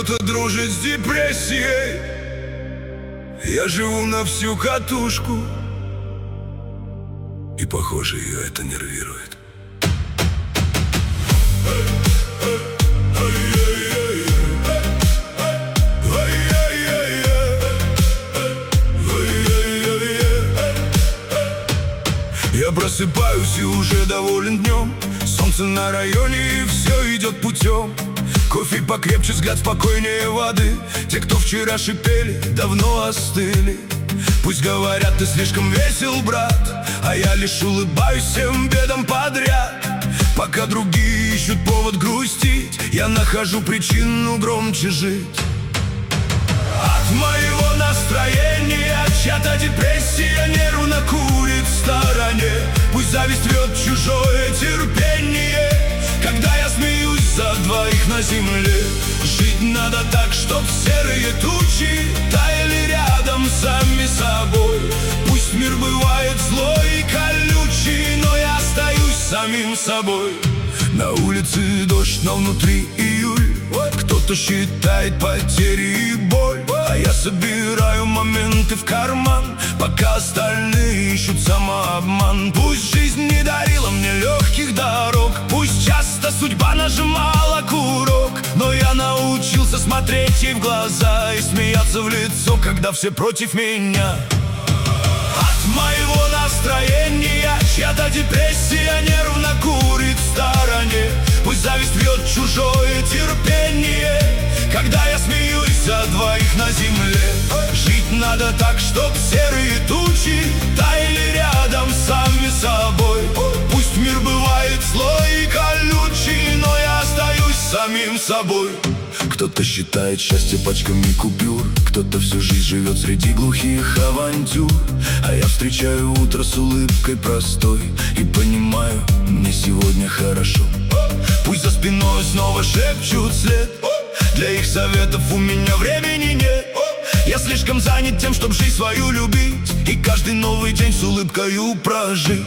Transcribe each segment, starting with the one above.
кто-то дружит с депрессией. Я живу на всю катушку, и, похоже, ее это нервирует. Я просыпаюсь и уже доволен днем. Солнце на районе, и все идет путем. Кофе покрепче, взгляд спокойнее воды. Те, кто вчера шипели, давно остыли. Пусть говорят, ты слишком весел, брат, а я лишь улыбаюсь всем бедам подряд. Пока другие ищут повод грустить, я нахожу причину громче жить. От моего настроения чья-то депрессия нервно курит в стороне. Пусть зависть рвет чужое терпение, когда я смеюсь за двоих на земле. Жить надо так, чтоб серые тучи таяли рядом сами собой. Пусть мир бывает злой и колючий, но я остаюсь самим собой. На улице дождь, но внутри июль. Кто-то считает потери и боль, а я собираю моменты в карман, пока остальные ищут самообман. Пусть жизнь не дарила мне легких дорог, пусть часто судьба нажимала курок, но я научился смотреть ей в глаза и смеяться в лицо, когда все против меня. От моего настроения чья-то депрессия нервно курит в стороне. Пусть зависть рвет чужое терпение, когда я смеюсь за двоих на земле. Жить надо так, чтоб серые тучи таяли рядом сами собой. Пусть мир бывает злой и колючий, но я остаюсь самим собой. Кто-то считает счастье пачками купюр, кто-то всю жизнь живет среди глухих авантюр, а я встречаю утро с улыбкой простой и понимаю, мне сегодня хорошо. Пусть за спиной снова шепчут след, для их советов у меня времени нет. Я слишком занят тем, чтоб жизнь свою любить и каждый новый день с улыбкою прожить.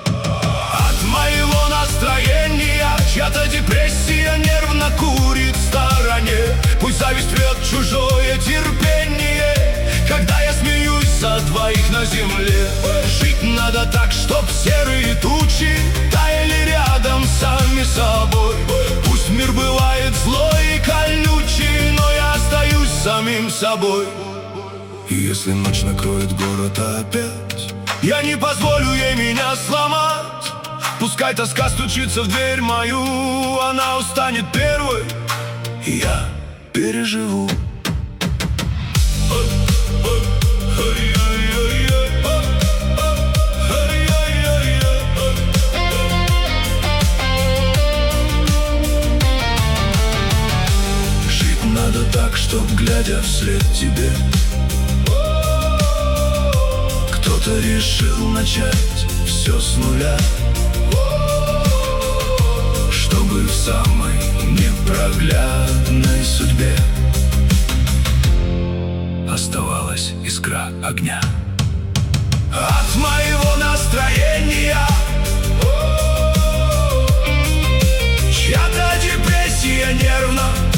От моего настроения чья-то депрессия нервно курит в стороне. Пусть зависть рвет чужое терпение, когда я смеюсь за двоих на земле. Жить надо так, чтоб серые тучи таяли рядом сами собой. Пусть мир бывает злой и колючий, но я остаюсь самим собой. И если ночь накроет город опять, я не позволю ей меня сломать. Пускай тоска стучится в дверь мою, она устанет первой, и я переживу. Жить надо так, чтоб, глядя вслед тебе, кто-то решил начать все с нуля, чтобы в самой непроглядной судьбе оставалась искра огня. От моего настроения чья-то депрессия нервно